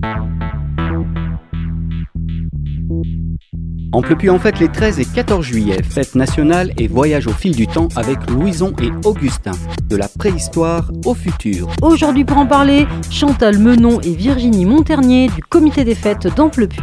Amplepuis en fête les 13 et 14 juillet, fête nationale et voyage au fil du temps avec Louison et Augustin, de la préhistoire au futur. Aujourd'hui pour en parler, Chantal Menon et Virginie Monternier du comité des fêtes d'Amplepuis.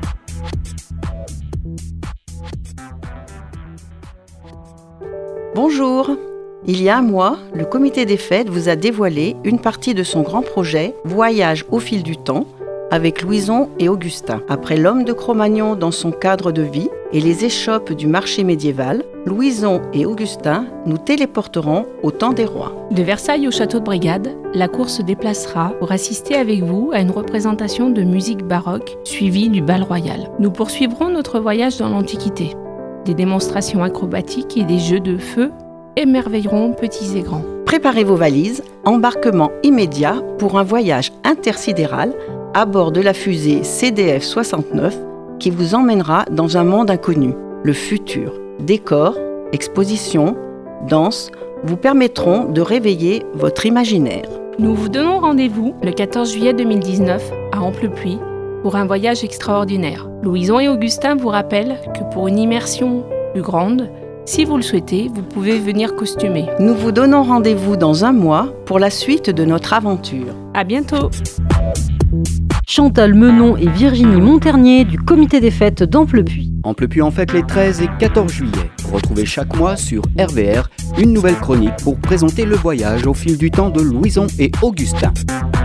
Bonjour. Il y a un mois, le comité des fêtes vous a dévoilé une partie de son grand projet « Voyage au fil du temps » avec Louison et Augustin. Après l'homme de Cro-Magnon dans son cadre de vie et les échoppes du marché médiéval, Louison et Augustin nous téléporteront au temps des rois. De Versailles au château de Brigade, la cour se déplacera pour assister avec vous à une représentation de musique baroque suivie du bal royal. Nous poursuivrons notre voyage dans l'Antiquité. Des démonstrations acrobatiques et des jeux de feu émerveilleront petits et grands. Préparez vos valises, embarquement immédiat pour un voyage intersidéral à bord de la fusée CDF 69 qui vous emmènera dans un monde inconnu. Le futur, décors, expositions, danse vous permettront de réveiller votre imaginaire. Nous vous donnons rendez-vous le 14 juillet 2019 à Amplepuis pour un voyage extraordinaire. Louison et Augustin vous rappellent que pour une immersion plus grande, si vous le souhaitez, vous pouvez venir costumer. Nous vous donnons rendez-vous dans un mois pour la suite de notre aventure. À bientôt! Chantal Menon et Virginie Monternier du comité des fêtes d'Amplepuis. Amplepuis en fête les 13 et 14 juillet. Retrouvez chaque mois sur RVR une nouvelle chronique pour présenter le voyage au fil du temps de Louison et Augustin.